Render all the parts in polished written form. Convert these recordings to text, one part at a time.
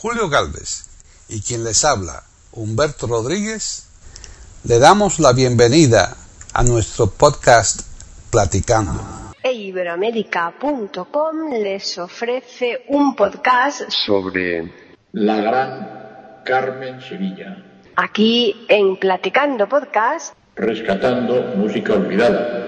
Julio Gálvez y quien les habla, Humberto Rodríguez, le damos la bienvenida a nuestro podcast Platicando. Iberoamérica.com les ofrece un podcast sobre la gran Carmen Sevilla. Aquí en Platicando Podcast, rescatando música olvidada.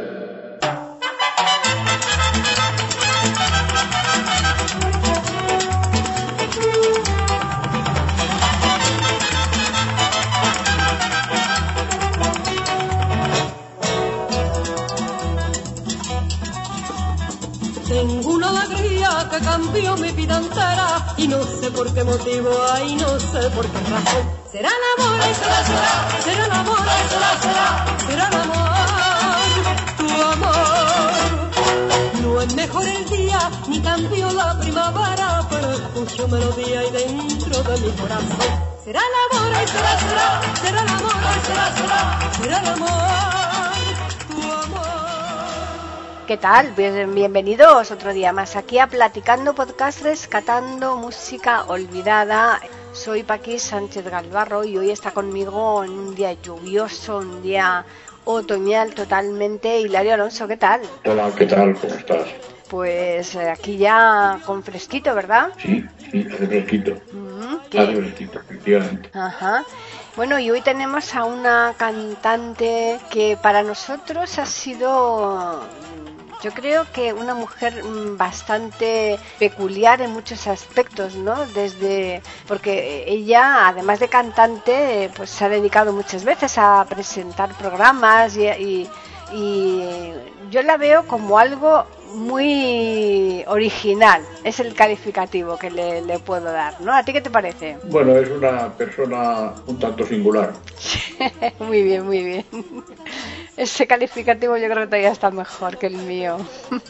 Tengo una alegría que cambió mi vida entera y no sé por qué motivo, ay, no sé por qué razón. Será el amor, y será, será el amor, y será el amor, tu amor. No es mejor el día, ni cambió la primavera, pero escucho melodía y dentro de mi corazón. Será el amor, y será el amor, y será el amor, tu amor. ¿qué tal? Bienvenidos otro día más aquí a Platicando Podcast, rescatando música olvidada. Soy Paqui Sánchez Galvarro y hoy está conmigo en un día lluvioso, un día otoñal totalmente, Hilario Alonso, ¿qué tal? Hola, ¿qué tal? ¿Cómo estás? Pues aquí ya con fresquito, ¿verdad? Sí, hace fresquito. Hace fresquito, efectivamente. Ajá. Bueno, y hoy tenemos a una cantante que para nosotros ha sido, yo creo que una mujer bastante peculiar en muchos aspectos, ¿no? Porque ella, además de cantante, pues se ha dedicado muchas veces a presentar programas y yo la veo como algo muy original, es el calificativo que le puedo dar, ¿no? ¿A ti qué te parece? Bueno, es una persona un tanto singular. Muy bien, muy bien. Ese calificativo yo creo que todavía está mejor que el mío.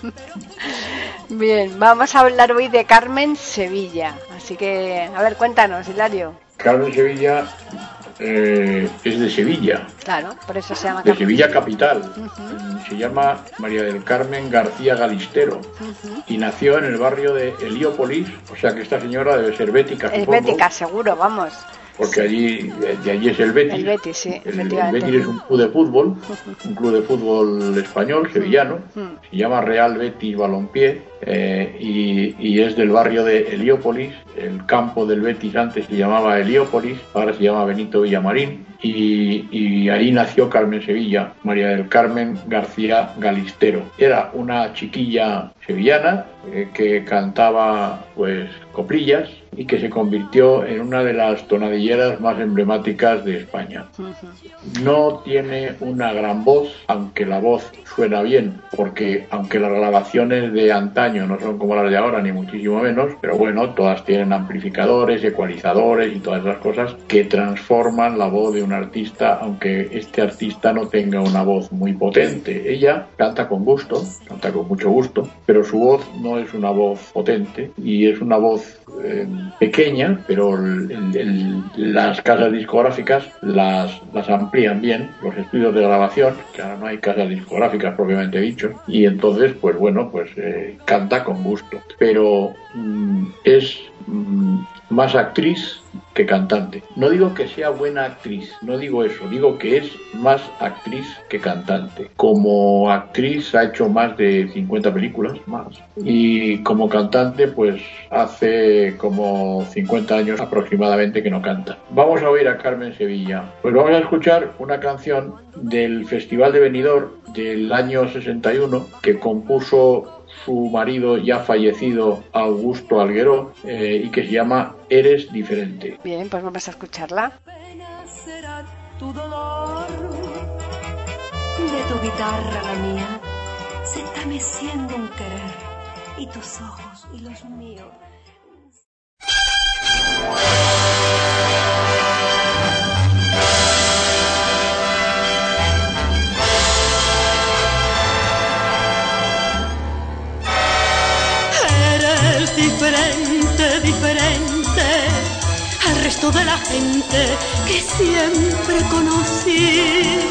Bien, vamos a hablar hoy de Carmen Sevilla. Así que, a ver, cuéntanos, Hilario. Carmen Sevilla es de Sevilla. Claro, por eso se llama de Sevilla capital. Se llama María del Carmen García Galistero y nació en el barrio de Heliópolis, o sea que esta señora debe ser bética. Es bética, seguro, vamos. Porque de allí es el Betis. El Betis, sí, efectivamente. El Betis es un club de fútbol español, sevillano. Se llama Real Betis Balompié y es del barrio de Heliópolis. El campo del Betis antes se llamaba Heliópolis, ahora se llama Benito Villamarín. Y ahí nació Carmen Sevilla, María del Carmen García Galistero. Era una chiquilla sevillana que cantaba pues coplillas y que se convirtió en una de las tonadilleras más emblemáticas de España. No tiene una gran voz, aunque la voz suena bien, porque aunque las grabaciones de antaño no son como las de ahora, ni muchísimo menos, pero bueno, todas tienen amplificadores, ecualizadores y todas esas cosas que transforman la voz de un artista, aunque este artista no tenga una voz muy potente. Ella canta con gusto, canta con mucho gusto, pero su voz no es una voz potente y es una voz pequeña, pero las casas discográficas las amplían bien, los estudios de grabación, que ahora no hay casas discográficas propiamente dicho, y entonces pues bueno, pues canta con gusto, pero es más actriz que cantante. No digo que sea buena actriz, no digo eso, digo que es más actriz que cantante. Como actriz ha hecho más de 50 películas, más, y como cantante pues hace como 50 años aproximadamente que no canta. Vamos a oír a Carmen Sevilla. Pues vamos a escuchar una canción del Festival de Benidorm del año 61 que compuso su marido ya fallecido Augusto Algueró y que se llama Eres diferente. Bien, pues vamos a escucharla. Pena será tu dolor, de tu guitarra la mía se está meciendo un querer y tus ojos y los míos. Diferente al resto de la gente que siempre conocí.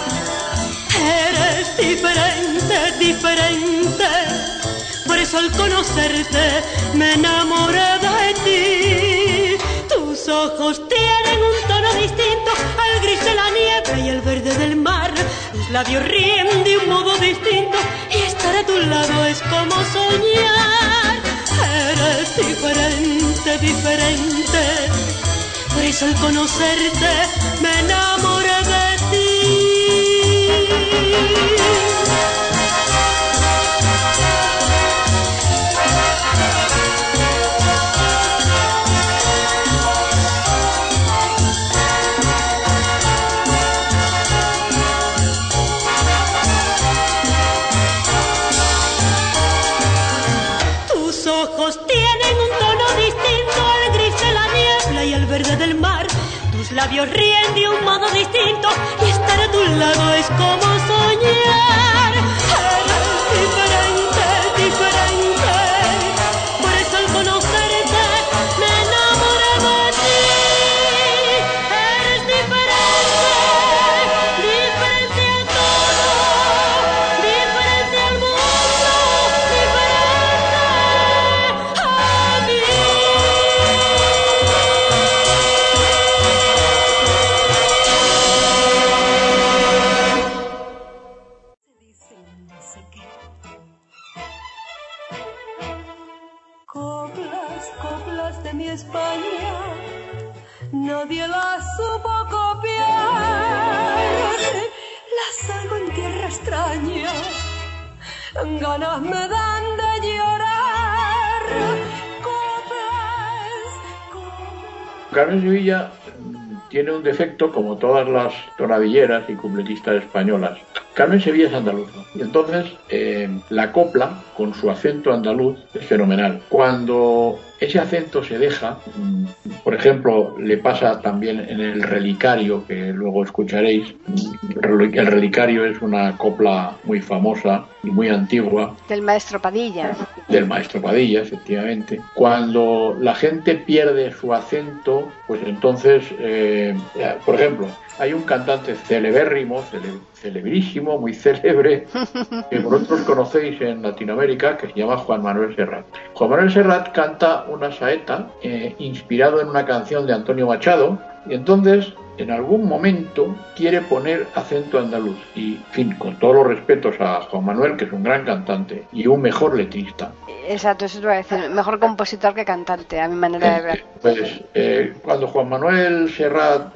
Eres diferente, por eso al conocerte me enamoré de ti. ojos tienen un tono distinto al gris de la nieve y el verde del mar. Tus labios ríen de un modo distinto y estar a tu lado es como soñar. Eres diferente, diferente. Por eso al conocerte me enamoré de ti. Tus ojos tienen un tono distinto al gris de la niebla y el verde del mar. Tus labios ríen de un modo distinto y estar a tu lado es como soñar. Eres diferente, diferente. Por eso al conocerte me enamoré de ti. Eres diferente, diferente a todo, diferente al mundo, diferente a mí. No sé qué. Coplas, coplas de mi España, nadie las supo copiar. Las hago en tierra extraña, ganas me dan de llorar. Coplas, coplas. Carmen Sevilla tiene un defecto, como todas las tonadilleras y cupletistas españolas. Carmen Sevilla es andaluza y entonces la copla con su acento andaluz es fenomenal. Cuando ese acento se deja, por ejemplo, le pasa también en El Relicario, que luego escucharéis. El Relicario es una copla muy famosa y muy antigua. Del maestro Padilla. Del maestro Padilla, efectivamente. Cuando la gente pierde su acento, pues entonces, por ejemplo, hay un cantante celebérrimo, celebrísimo, muy célebre, que vosotros conocéis en Latinoamérica, que se llama Juan Manuel Serrat. Juan Manuel Serrat canta una saeta inspirado en una canción de Antonio Machado, y entonces en algún momento quiere poner acento andaluz. Y, en fin, con todos los respetos a Juan Manuel, que es un gran cantante y un mejor letrista. Exacto, eso te iba a decir. Mejor compositor que cantante, a mi manera de ver. Pues cuando Juan Manuel Serrat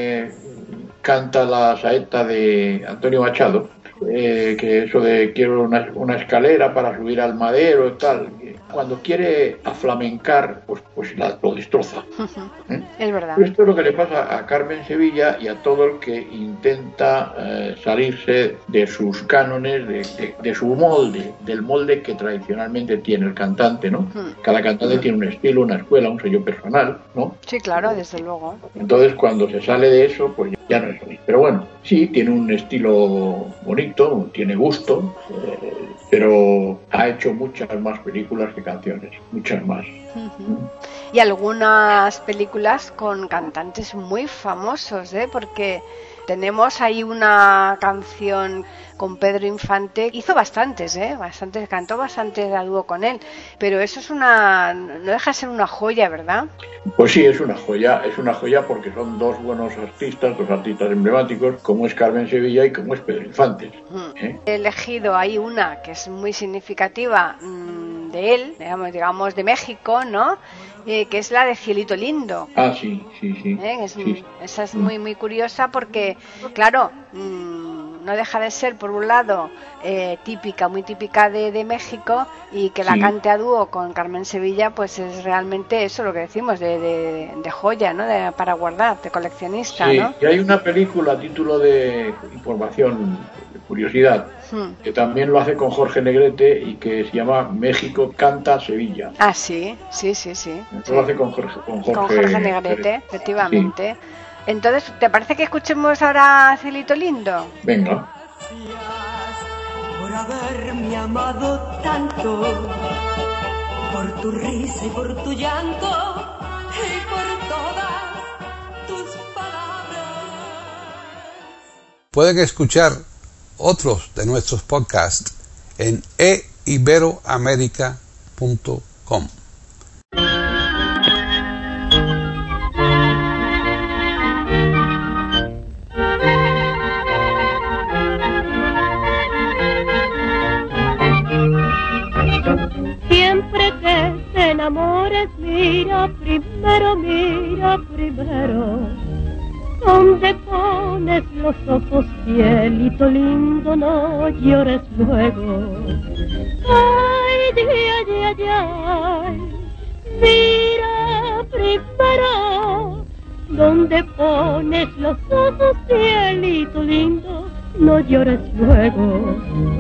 canta la saeta de Antonio Machado, que eso de quiero una escalera para subir al madero y tal, cuando quiere aflamencar, pues lo destroza. Es verdad. Esto es lo que le pasa a Carmen Sevilla y a todo el que intenta salirse de sus cánones, de su molde, del molde que tradicionalmente tiene el cantante, ¿no? Cada cantante tiene un estilo, una escuela, un sello personal, ¿no? Sí, claro, desde luego. Entonces, cuando se sale de eso, pues ya no es lo mismo. Pero bueno, sí, tiene un estilo bonito, tiene gusto, pero ha hecho muchas más películas que canciones, muchas más. Y algunas películas con cantantes muy famosos, porque tenemos ahí una canción con Pedro Infante, hizo bastantes, cantó bastante a dúo con él, pero eso es no deja de ser una joya, ¿verdad? Pues sí, es una joya porque son dos buenos artistas, dos artistas emblemáticos, como es Carmen Sevilla y como es Pedro Infante. He elegido ahí una que es muy significativa de él, digamos de México, ¿no? Que es la de Cielito Lindo. Ah, sí. Esa es muy, muy curiosa porque, claro, no deja de ser, por un lado, muy típica de México, y que la cante a dúo con Carmen Sevilla, pues es realmente eso lo que decimos, de joya, ¿no? Para guardar, de coleccionista, sí, ¿no? Y hay una película a título de información, de curiosidad, que también lo hace con Jorge Negrete y que se llama México canta Sevilla. Ah, sí. Lo hace con Jorge Negrete, efectivamente. Sí. Entonces, ¿te parece que escuchemos ahora Cielito Lindo? Venga. Gracias por haberme amado tanto, por tu risa y por tu llanto y por todas tus palabras. Pueden escuchar otros de nuestros podcasts en eiberoamerica.com. Mira primero, donde pones los ojos, cielito lindo, no llores luego. Ay, mira primero, donde pones los ojos, cielito lindo, no llores luego.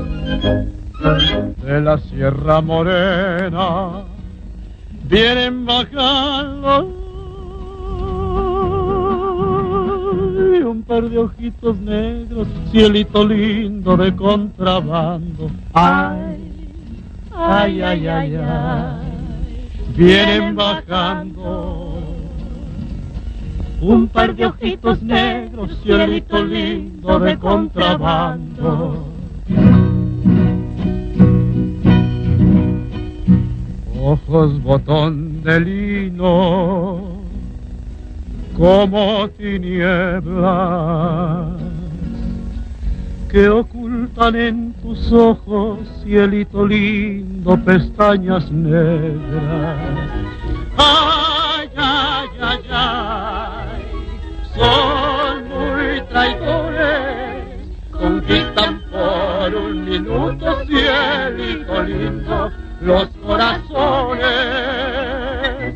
De la Sierra Morena vienen bajando un par de ojitos negros, cielito lindo de contrabando. Ay, ay, ay, ay, ay, vienen bajando un par de ojitos negros, cielito lindo de contrabando. Ojos botón de lino, como tinieblas que ocultan en tus ojos, cielito lindo, pestañas negras. Ay, ay, ay, ay, son muy traidores, conquistan por un minuto, cielito lindo, los corazones.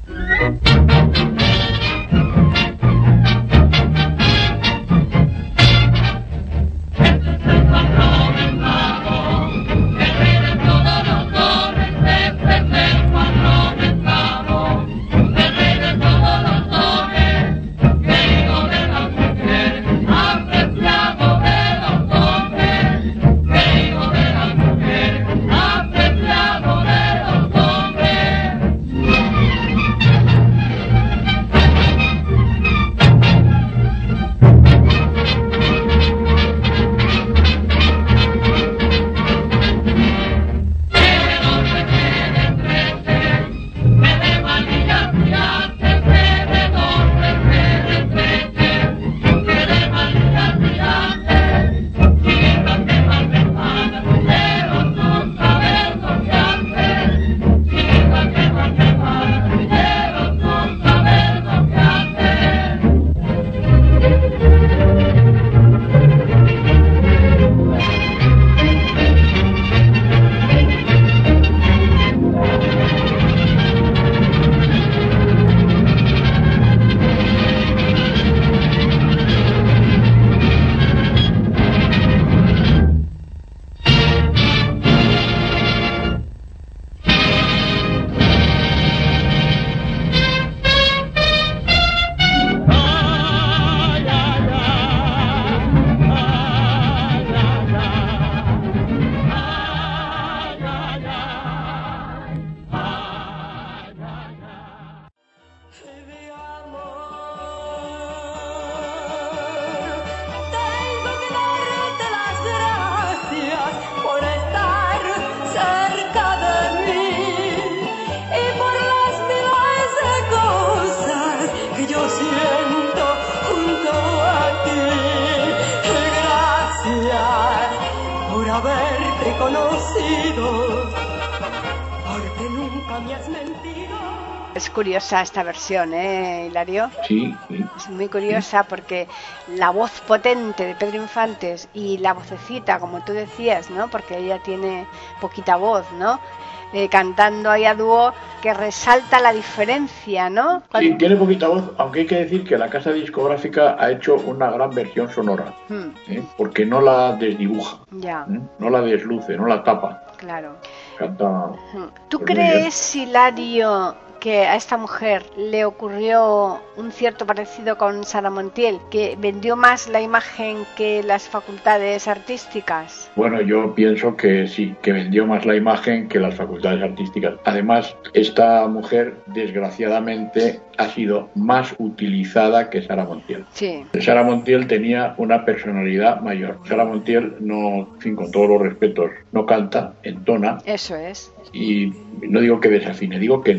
haberte conocido, porque nunca me has mentido. Es curiosa esta versión, Hilario? Sí. Es muy curiosa porque la voz potente de Pedro Infantes y la vocecita, como tú decías, ¿no? Porque ella tiene poquita voz, ¿no? Cantando ahí a dúo, que resalta la diferencia, ¿no? Sí, tiene poquita voz, aunque hay que decir que la casa discográfica ha hecho una gran versión sonora, porque no la desdibuja, no la desluce, no la tapa. Claro. Canta. ¿Tú crees, Hilario, que a esta mujer le ocurrió un cierto parecido con Sara Montiel, que vendió más la imagen que las facultades artísticas? Bueno, yo pienso que sí, que vendió más la imagen que las facultades artísticas. Además, esta mujer, desgraciadamente, ha sido más utilizada que Sara Montiel. Sí. Sara Montiel tenía una personalidad mayor. Sara Montiel no, en fin, con todos los respetos, no canta, entona. Eso es. Y no digo que desafine, digo que entona.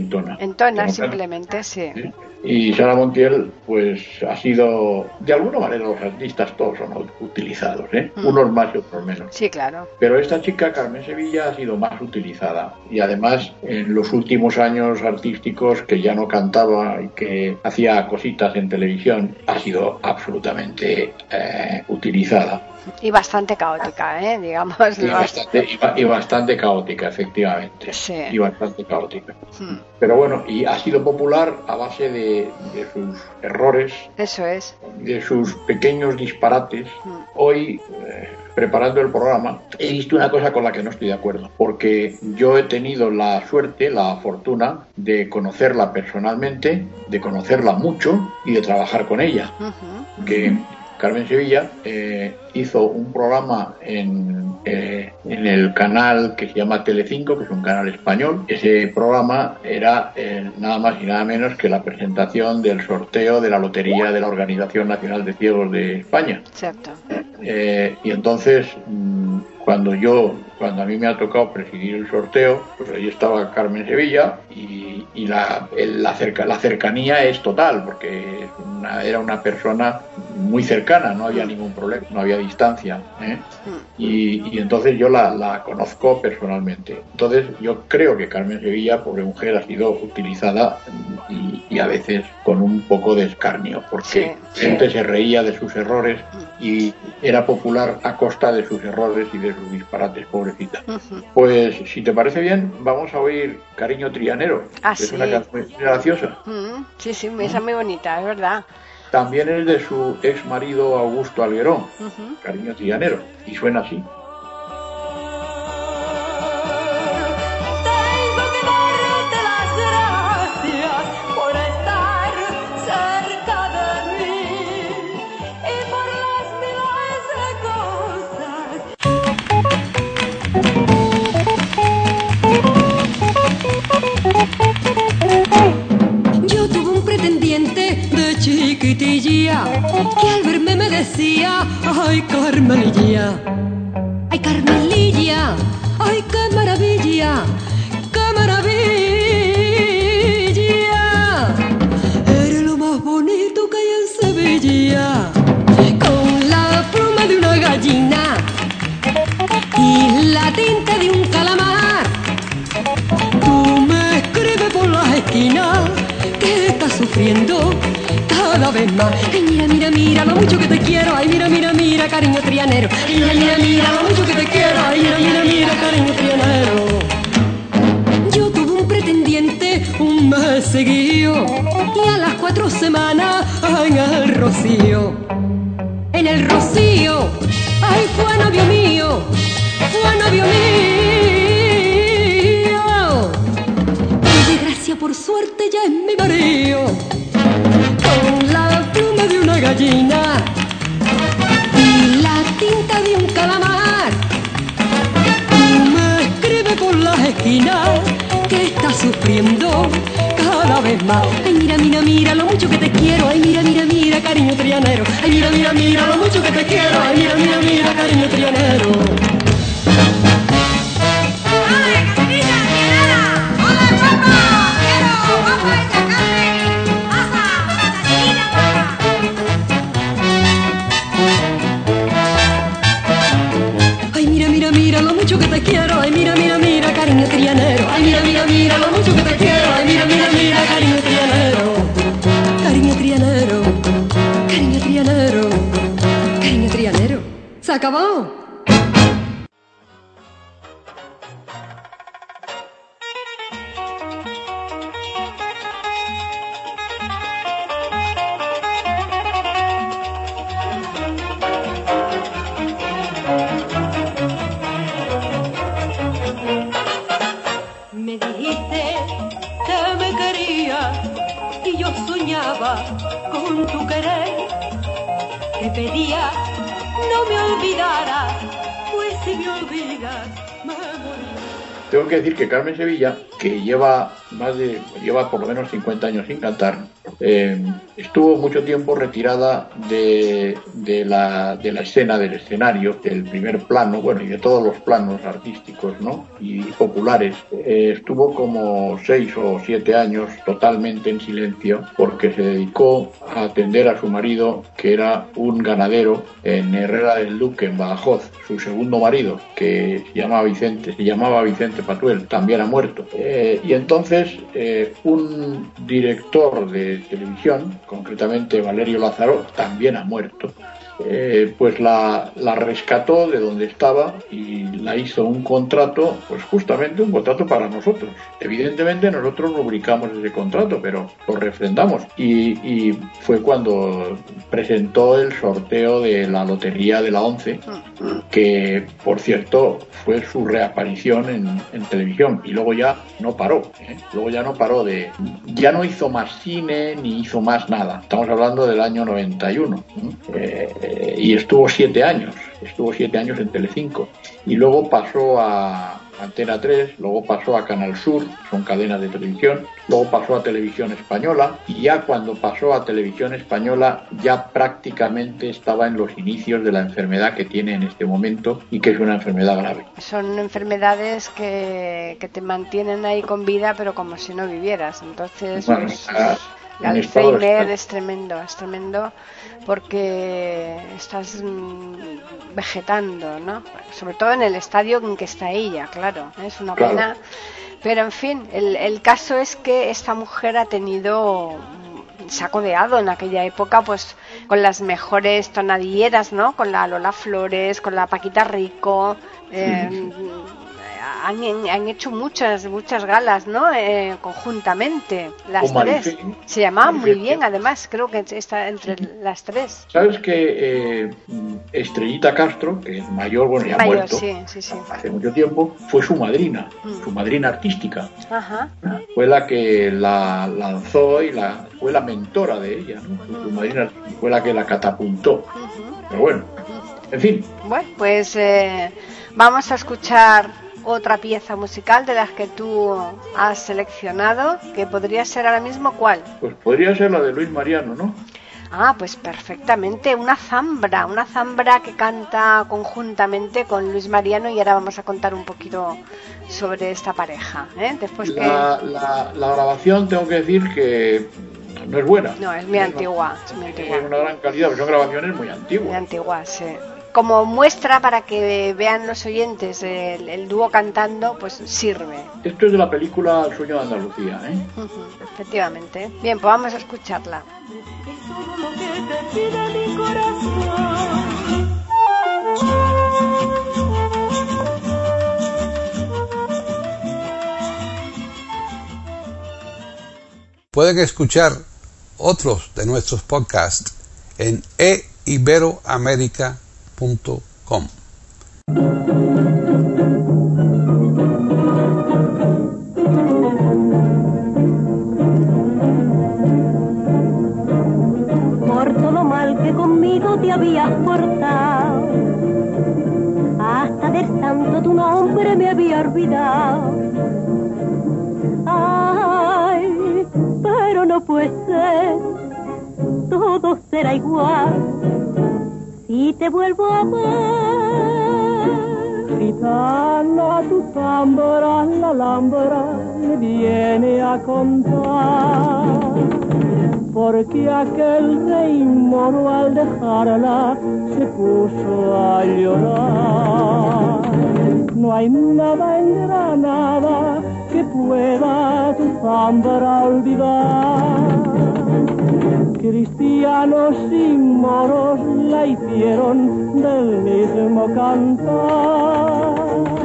Entona, simplemente, sí. Y Sara Montiel, pues ha sido, de alguna manera los artistas todos son utilizados, unos más y otros menos. Sí, claro. Pero esta chica, Carmen Sevilla, ha sido más utilizada. Y además, en los últimos años artísticos, que ya no cantaba y que hacía cositas en televisión, ha sido absolutamente utilizada. Y bastante caótica, digamos. Y bastante caótica, efectivamente. Sí. Y bastante caótica. Pero bueno, y ha sido popular a base de sus errores. Eso es. De sus pequeños disparates. Hoy, preparando el programa, he visto una cosa con la que no estoy de acuerdo. Porque yo he tenido la suerte, la fortuna de conocerla personalmente, de conocerla mucho y de trabajar con ella. Que Carmen Sevilla hizo un programa en el canal que se llama Telecinco, que es un canal español. Ese programa era nada más y nada menos que la presentación del sorteo de la lotería de la Organización Nacional de Ciegos de España. Exacto. Y entonces, cuando a mí me ha tocado presidir el sorteo, pues ahí estaba Carmen Sevilla y la cercanía es total, porque era una persona muy cercana, no había ningún problema, no había distancia, y entonces yo la conozco personalmente. Entonces yo creo que Carmen Sevilla, pobre mujer, ha sido utilizada y a veces con un poco de escarnio, porque gente se reía de sus errores y era popular a costa de sus errores y de sus disparates, pobrecita. Pues si te parece bien, vamos a oír Cariño Trianero, que es una canción muy graciosa. Sí, esa es muy bonita, es verdad. También es de su ex marido Augusto Algueró, Cariño Trianero, y suena así. Yo tuve un pretendiente de chiquitilla que al verme me decía: ay, Carmelilla, ay, Carmelilla, ay, qué maravilla, qué maravilla. Eres lo más bonito que hay en Sevilla, con la pluma de una gallina y la tinta de un calamar. Tú me escribes por las esquinas que estás sufriendo cada vez más. Ay, mira, mira, mira lo mucho que te quiero. Ay, mira, mira, mira, cariño trianero. Ay, mira, mira, mira lo mucho que te quiero. Ay, mira, mira, mira, cariño trianero. Yo tuve un pretendiente un mes seguido y a las 4 semanas en el Rocío. En el Rocío, ay, fue novio mío, fue novio mío. Por suerte ya es mi marido, con la pluma de una gallina y la tinta de un calamar. Me escribe por las esquinas que está sufriendo cada vez más. Ay, mira, mira, mira lo mucho que te quiero. Ay, mira, mira, mira, cariño trianero. Ay, mira, mira, mira lo mucho que te quiero. Ay, mira, mira, mira, cariño trianero. Ay, mira, mira, mira lo mucho que te quiero. Ay, mira, mira, mira, cariño trianero. Ay, mira, mira, mira lo mucho que te quiero. Ay, mira, mira, mira, cariño trianero. Cariño trianero, cariño trianero, cariño trianero. ¡Se acabó! Me dijiste que me querías y yo soñaba con tu querer. Te pedía no me olvidaras, pues si me olvidas me moriré. Tengo que decir que Carmen Sevilla, que lleva por lo menos 50 años sin cantar, estuvo mucho tiempo retirada de la escena, del escenario, del primer plano, bueno, y de todos los planos artísticos, ¿no? Y populares. Estuvo como 6 o 7 años totalmente en silencio porque se dedicó a atender a su marido, que era un ganadero en Herrera del Duque, en Badajoz. Su segundo marido, que se llamaba Vicente Patuel, también ha muerto. Y entonces un director de televisión, concretamente Valerio Lázaro, también ha muerto. Pues la rescató de donde estaba y la hizo un contrato, pues justamente un contrato para nosotros. Evidentemente nosotros rubricamos ese contrato, pero lo refrendamos. Y fue cuando presentó el sorteo de la lotería de la 11, que por cierto fue su reaparición en televisión, y luego ya no paró, ya no hizo más cine ni hizo más nada. Estamos hablando del año 91, y estuvo 7 años en Telecinco, y luego pasó a Antena 3, luego pasó a Canal Sur, son cadenas de televisión, luego pasó a Televisión Española, y ya cuando pasó a Televisión Española ya prácticamente estaba en los inicios de la enfermedad que tiene en este momento, y que es una enfermedad grave. Son enfermedades que te mantienen ahí con vida, pero como si no vivieras. Entonces, bueno, pues, el Alzheimer es tremendo, porque estás vegetando, ¿no? Sobre todo en el estadio en que está ella, claro, es una pena. Pero en fin, el caso es que esta mujer se ha codeado en aquella época pues con las mejores tonadilleras, ¿no? Con la Lola Flores, con la Paquita Rico. Han hecho muchas galas, ¿no? Conjuntamente, las tres. Se llamaban muy bien, además, creo que está entre las tres. ¿Sabes que Estrellita Castro, que es mayor, bueno, ya ha muerto, sí. hace mucho tiempo, fue su madrina artística. Ajá. Fue la que la lanzó y fue la mentora de ella, ¿no? Su madrina fue la que la catapultó. Pero bueno, en fin. Bueno, pues vamos a escuchar otra pieza musical de las que tú has seleccionado, que podría ser ahora mismo, ¿cuál? Pues podría ser la de Luis Mariano, ¿no? Ah, pues perfectamente, una zambra que canta conjuntamente con Luis Mariano, y ahora vamos a contar un poquito sobre esta pareja, ¿eh? Después la grabación, tengo que decir que no es buena. No, es muy antigua. Es una gran calidad, pero son grabaciones muy antiguas. Muy antiguas, sí. Como muestra para que vean los oyentes el dúo cantando, pues sirve. Esto es de la película El sueño de Andalucía, ¿eh? Efectivamente. Bien, pues vamos a escucharla. Es todo lo que te pide mi corazón. Pueden escuchar otros de nuestros podcasts en eiberoamerica.com. Por todo mal que conmigo te habías portado, hasta del santo tu nombre me había olvidado. Ay, pero no puede ser, todo será igual si te vuelvo a ver. Gitana, tu tambora, la Alhambra me viene a contar, porque aquel rey moro al dejarla se puso a llorar. No hay nada en Granada que pueda tu zambra olvidar. Cristianos y moros la hicieron del mismo cantar.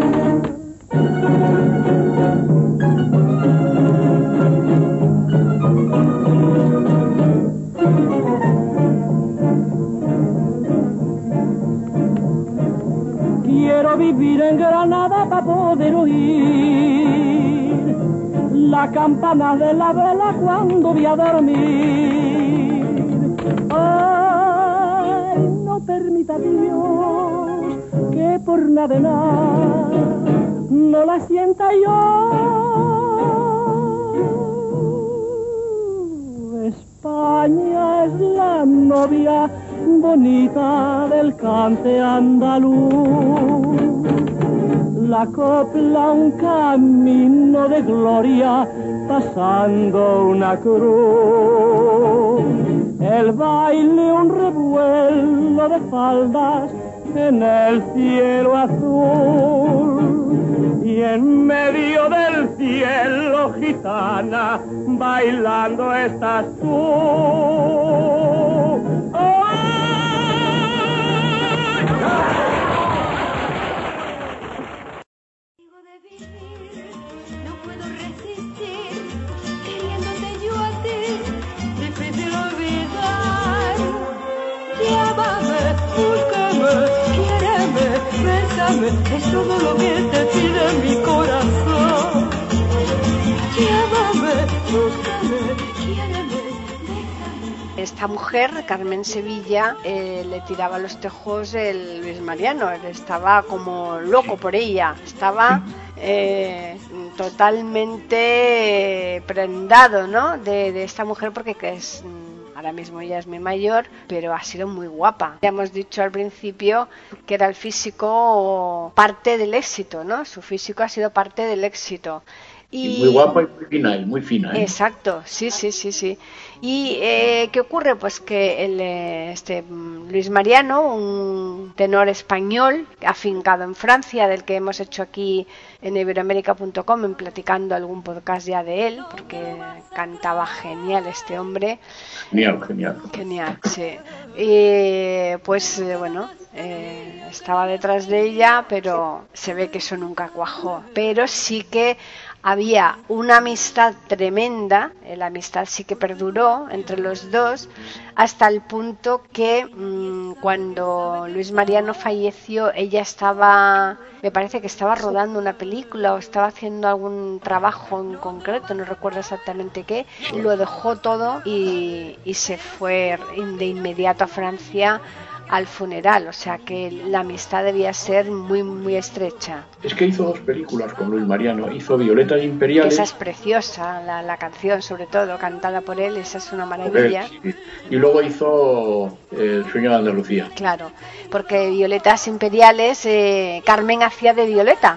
Quiero vivir en Granada para poder oír la campana de la vela cuando voy a dormir. Ay, no permita Dios que por nada de nada no la sienta yo. España es la novia bonita del cante andaluz. La copla un camino de gloria pasando una cruz. El baile un revuelo de faldas en el cielo azul. Y en medio del cielo, gitana, bailando estás tú. No puedo resistir, queriéndote yo a ti, difícil olvidar. Llámame, búscame, quiéreme, bésame, es todo lo que te pide mi corazón. Llámame, búscame, quiéreme, bésame. Esta mujer, Carmen Sevilla, le tiraba los tejos el Luis Mariano. Él estaba como loco por ella. Estaba totalmente prendado, ¿no? de esta mujer, porque es... Ahora mismo ella es muy mayor, pero ha sido muy guapa. Ya hemos dicho al principio que era el físico parte del éxito, ¿no? Su físico ha sido parte del éxito. Y muy guapa y muy fina. Exacto, sí. ¿Y qué ocurre? Pues que Luis Mariano, un tenor español afincado en Francia, del que hemos hecho aquí en iberoamerica.com, en platicando algún podcast ya de él, porque cantaba genial este hombre. Genial, sí. Y estaba detrás de ella, pero se ve que eso nunca cuajó. Pero sí que había una amistad tremenda, la amistad sí que perduró entre los dos, hasta el punto que cuando Luis Mariano falleció, ella me parece que estaba rodando una película o estaba haciendo algún trabajo en concreto, no recuerdo exactamente qué, lo dejó todo y se fue de inmediato a Francia al funeral, o sea que la amistad debía ser muy muy estrecha. Es que hizo 2 películas con Luis Mariano, hizo Violetas Imperiales. Esa es preciosa, la canción sobre todo, cantada por él, esa es una maravilla. Sí. Y luego hizo El sueño de Andalucía. Claro, porque Violetas Imperiales, Carmen hacía de Violeta,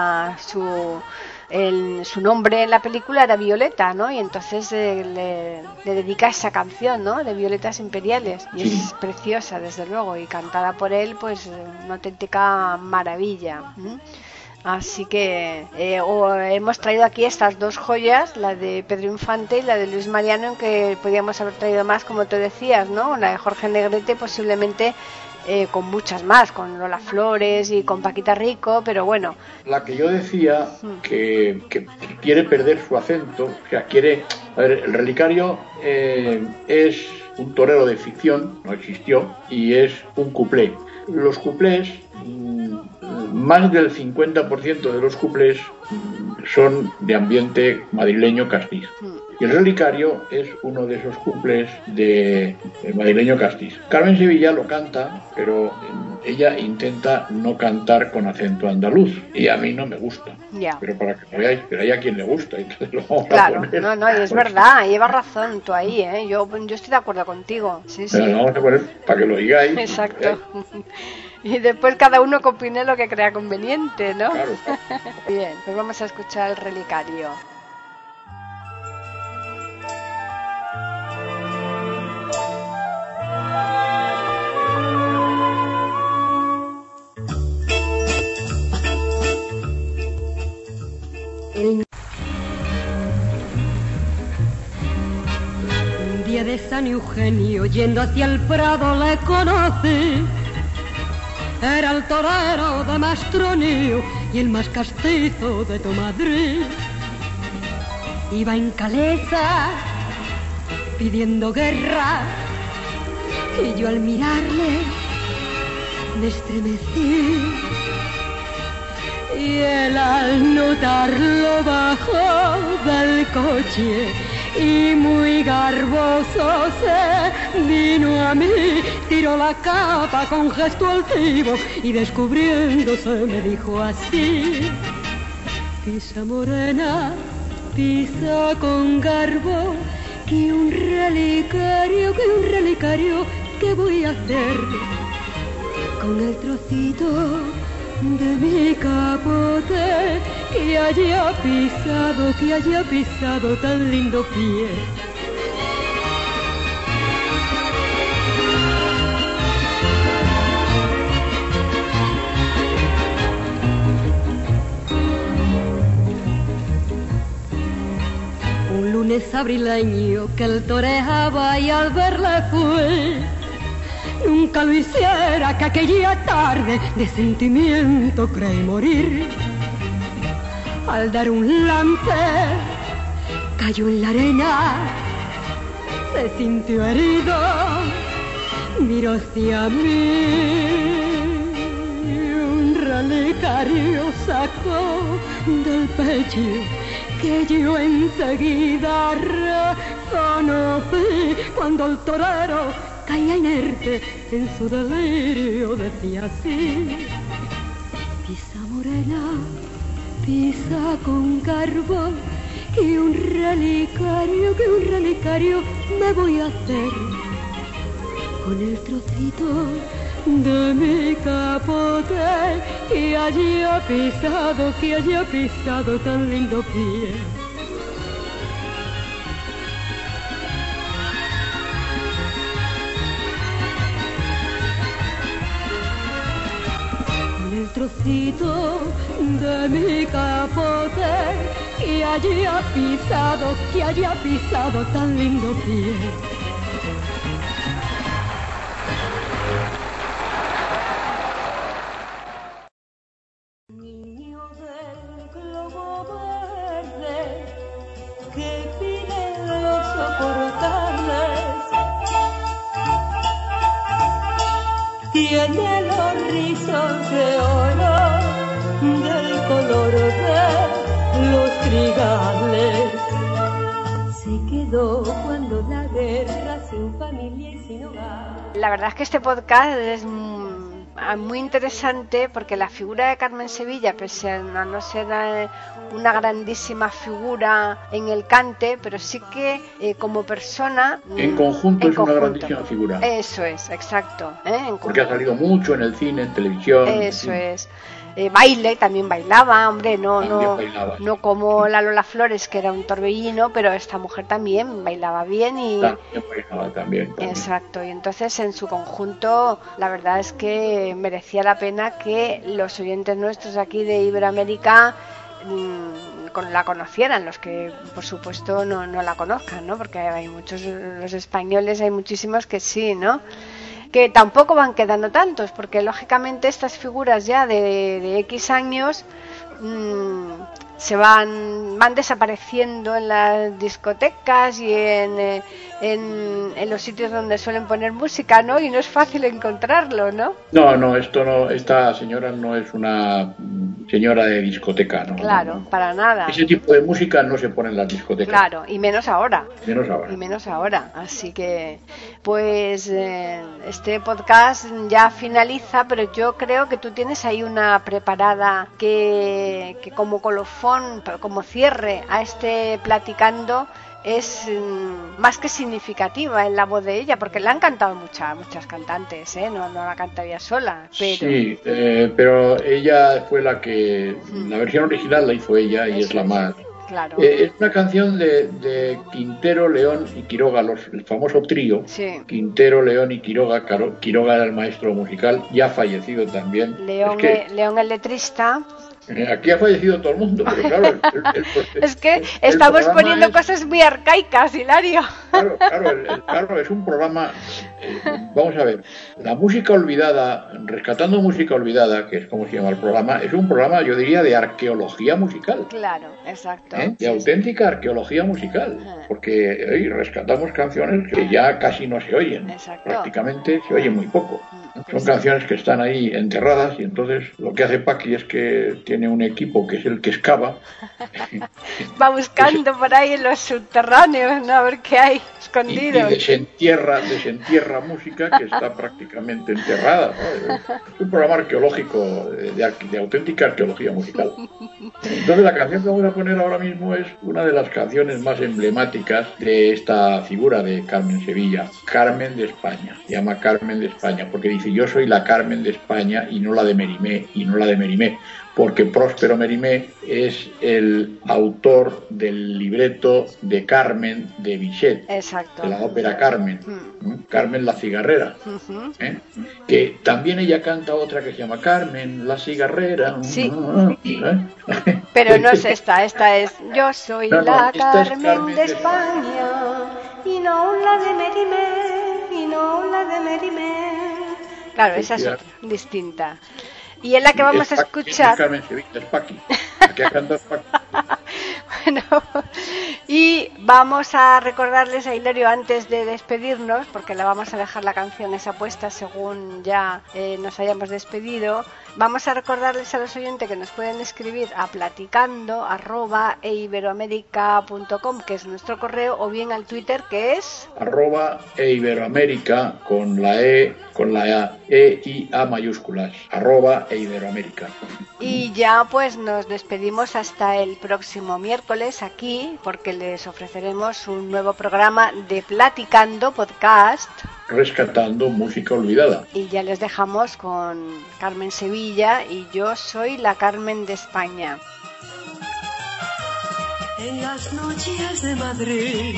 su nombre en la película era Violeta, ¿no? Y entonces le dedica esa canción, ¿no? De Violetas Imperiales. Y sí, es preciosa, desde luego, y cantada por él, pues una auténtica maravilla. Así que hemos traído aquí estas 2 joyas, la de Pedro Infante y la de Luis Mariano, que podíamos haber traído más, como tú decías, ¿no? La de Jorge Negrete, posiblemente con muchas más, con Lola Flores y con Paquita Rico, pero bueno. La que yo decía que quiere perder su acento, o sea, quiere... A ver, el relicario es un torero de ficción, no existió, y es un cuplé. Los cuplés, más del 50% de los cuplés son de ambiente madrileño castizo. Y el relicario es uno de esos cuplés de madrileño castizo. Carmen Sevilla lo canta, pero ella intenta no cantar con acento andaluz. Y a mí no me gusta. Ya. Pero para que lo veáis, pero hay a quien le gusta. Entonces lo vamos claro, a poner. No, y es verdad, llevas razón tú ahí, ¿eh? Yo estoy de acuerdo contigo. Sí. Pero lo vamos a poner para que lo digáis. Exacto. Y después cada uno que opine lo que crea conveniente, ¿no? Claro. Bien, pues vamos a escuchar el relicario. Un día de San Eugenio, yendo hacia el Prado, le conocí. Era el torero de Mastronio y el más castizo de tu Madrid. Iba en caleza pidiendo guerra y yo al mirarle me estremecí. Y él al notarlo bajó del coche y muy garboso se vino a mí, tiró la capa con gesto altivo y descubriéndose me dijo así: pisa morena, pisa con garbo, que un relicario relicario, ¿qué voy a hacer con el trocito de mi capote que haya pisado tan lindo pie? Un lunes abrileño que él toreaba y al verle fui. Nunca lo hiciera que aquella tarde de sentimiento creí morir. Al dar un lance cayó en la arena, se sintió herido, miró hacia mí. Un relicario sacó del pecho que yo enseguida reconocí cuando el torero caía inerte en su delirio, decía así: pisa morena, pisa con garbo, que un relicario me voy a hacer con el trocito de mi capote que haya pisado tan lindo pie. El trocito de mi capote que haya pisado tan lindo pie. Niño del globo verde que pide los soportables, tiene los rizos de oro del color de los trigales. Se quedó cuando la guerra, sin familia y sin hogar. La verdad es que este podcast es muy interesante porque la figura de Carmen Sevilla, pese a no ser una grandísima figura en el cante, pero sí que como persona... En conjunto es una grandísima figura. Eso es, exacto. Porque ha salido mucho en el cine, en televisión. Eso es. Baile, también bailaba, hombre, no como la Lola Flores, que era un torbellino, pero esta mujer también bailaba bien y... También. Exacto, y entonces en su conjunto la verdad es que merecía la pena que los oyentes nuestros aquí de Iberoamérica la conocieran, los que por supuesto no la conozcan, ¿no? Porque hay muchos, los españoles hay muchísimos que sí, ¿no? Que tampoco van quedando tantos, porque lógicamente estas figuras ya de X años se van desapareciendo en las discotecas y en los sitios donde suelen poner música, ¿no? Y no es fácil encontrarlo, ¿no? No, esta señora no es una señora de discoteca, ¿no? Claro, no. Para nada. Ese tipo de música no se pone en las discotecas. Claro, y menos ahora. Y menos ahora. Así que, pues, este podcast ya finaliza, pero yo creo que tú tienes ahí una preparada que como colofón, como cierre a este Platicando, es más que significativa en la voz de ella, porque la han cantado muchas cantantes, no la canta ella sola. Pero... Sí, pero ella fue la que... La versión original la hizo ella y es la más... Claro. Es una canción de Quintero, León y Quiroga, el famoso trío. Sí. Quintero, León y Quiroga. Quiroga era el maestro musical, ya fallecido también. León el letrista. Aquí ha fallecido todo el mundo, pero claro... Es que estamos poniendo cosas muy arcaicas, Hilario. Claro, es un programa... vamos a ver, la música olvidada, Rescatando Música Olvidada, que es como se llama el programa, es un programa, yo diría, de arqueología musical. Claro, exacto. De auténtica arqueología musical, porque hoy rescatamos canciones que ya casi no se oyen. Exacto. Prácticamente se oyen muy poco. Son canciones que están ahí enterradas y entonces lo que hace Paqui es que tiene un equipo que es el que excava. Va buscando por ahí en los subterráneos, ¿no? A ver qué hay escondido. Y desentierra música que está prácticamente enterrada, ¿no? Es un programa arqueológico, de auténtica arqueología musical. Entonces la canción que voy a poner ahora mismo es una de las canciones más emblemáticas de esta figura de Carmen Sevilla, Carmen de España. Se llama Carmen de España porque dice: yo soy la Carmen de España y no la de Mérimée, porque Próspero Mérimée es el autor del libreto de Carmen de Bizet. Exacto. De la ópera Carmen, Carmen la cigarrera, que también ella canta otra que se llama Carmen la cigarrera. Sí. Pero no es esta es yo soy la Carmen de España y no la de Mérimée, Claro, esa es otra, distinta. Y es la que vamos a escuchar. Carmen Sevilla, es Paqui. Aquí ha cantado Paqui. Bueno, y vamos a recordarles a Hilario antes de despedirnos, porque la vamos a dejar la canción esa puesta según ya nos hayamos despedido. Vamos a recordarles a los oyentes que nos pueden escribir a platicando@eiberoamerica.com, que es nuestro correo, o bien al Twitter, que es @eiberoamerica con la E y A mayúsculas, @eiberoamerica. Y ya pues nos despedimos hasta el próximo miércoles aquí, porque les ofreceremos un nuevo programa de Platicando Podcast, rescatando música olvidada. y ya les dejamos con Carmen Sevilla y yo soy la Carmen de España. En las noches de Madrid,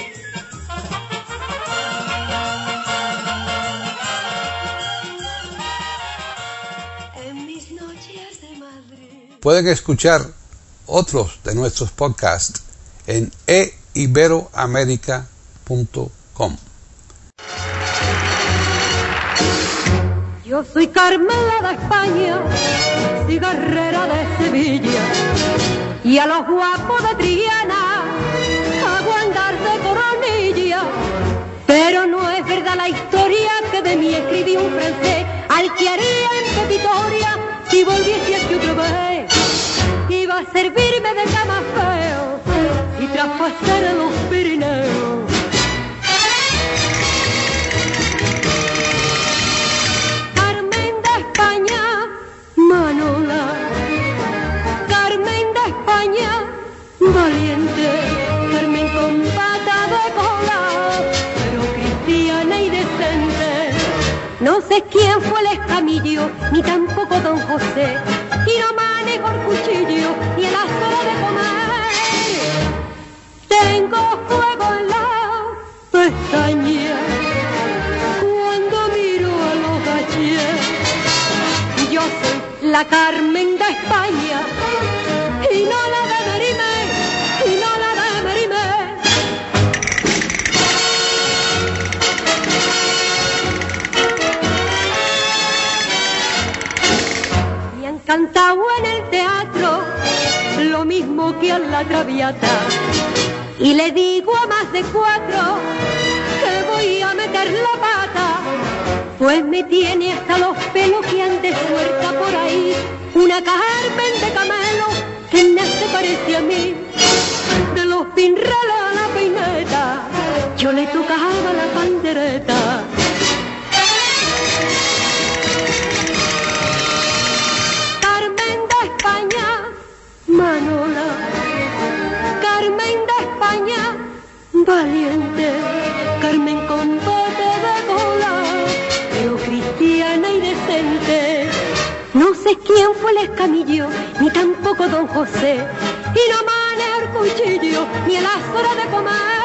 en mis noches de Madrid. Pueden escuchar otros de nuestros podcasts en eiberoamerica.com. Yo soy Carmela de España, cigarrera de Sevilla, y a los guapos de Triana hago andar de coronilla. Pero no es verdad la historia que de mí escribí un francés, al que haría en Pepitoria si volviese aquí otra vez. Iba a servirme de cama feo y traspasar a los Pirineos. Manola, Carmen de España, valiente, Carmen con pata de cola, pero cristiana y decente. No sé quién fue el escamillo, ni tampoco don José, y no manejo el cuchillo, ni en las horas de comer. Tengo fuego en la pestaña cuando miro a los gachés. Yo soy la Carmen de España y no la de Mérimée, y no la de Mérimée. Y han cantado en el teatro lo mismo que a la Traviata, y le digo a más de 4 que voy a meter la pata. Pues me tiene hasta los pelos que ande suelta por ahí una Carmen de camelo que no se parece a mí. De los pinrales a la peineta yo le tocaba la pandereta. Carmen de España, Manola, Carmen de España, valiente, Carmen con bote de cola, pero cristiana y decente. No sé quién fue el escamillo, ni tampoco don José, y no maneja el cuchillo, ni en las horas de comer.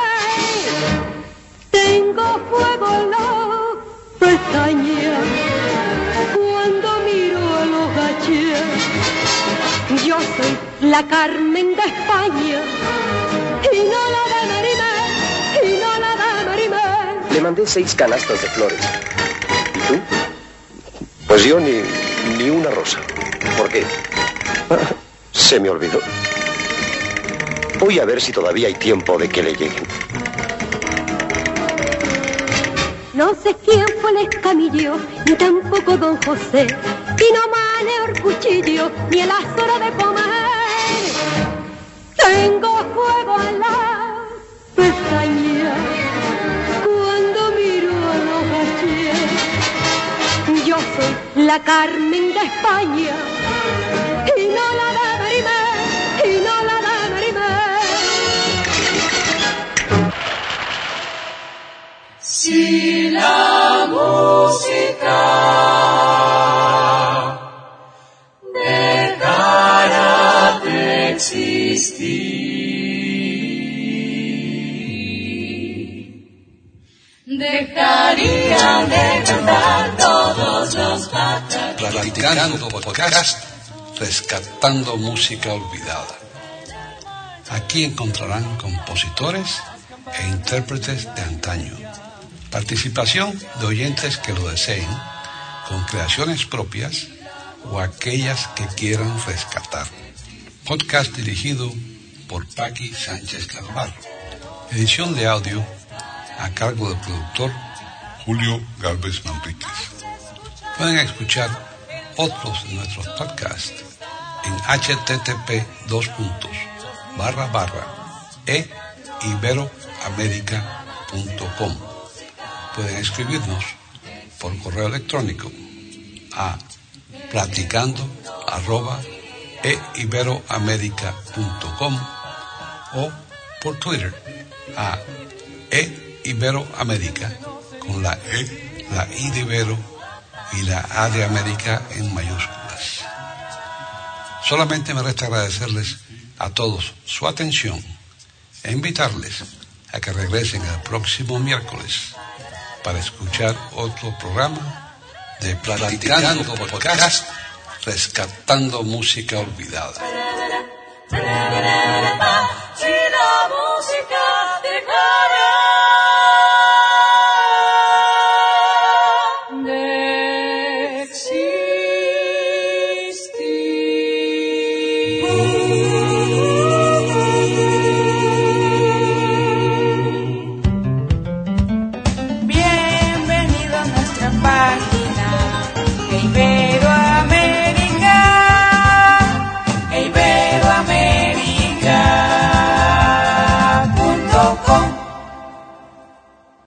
Tengo fuego en la pestaña cuando miro a los gachés. Yo soy la Carmen de España y no la de Mérimée, y no la de Mérimée. Le mandé 6 canastas de flores. ¿Y tú? Pues yo ni una rosa. ¿Por qué? Se me olvidó. Voy a ver si todavía hay tiempo de que le lleguen. No sé quién fue el escamillo, ni tampoco don José, y no maneo el cuchillo, ni el azor de comer. Tengo fuego en la pestaña cuando miro a los Gautier. Yo soy la Carmen de España y no la de Merimé, y no la de Merimé. Si la música dejara de existir, dejarían de cantar todos los pájaros. Platicando podcast, rescatando música olvidada. Aquí encontrarán compositores e intérpretes de antaño. Participación de oyentes que lo deseen, con creaciones propias o aquellas que quieran rescatar. Podcast dirigido por Paqui Sánchez Calvar. Edición de audio a cargo del productor Julio Gálvez Manríquez. Pueden escuchar otros de nuestros podcasts en http://eiberoamerica.com. Pueden escribirnos por correo electrónico a platicando@eiberoamerica.com o por Twitter a eiberoamerica con la E, la I de Ibero y la A de América en mayúsculas. Solamente me resta agradecerles a todos su atención e invitarles a que regresen el próximo miércoles para escuchar otro programa de Platicando Podcast, rescatando música olvidada. Si la música dejara de existir. Bienvenido a nuestra página de Ibero.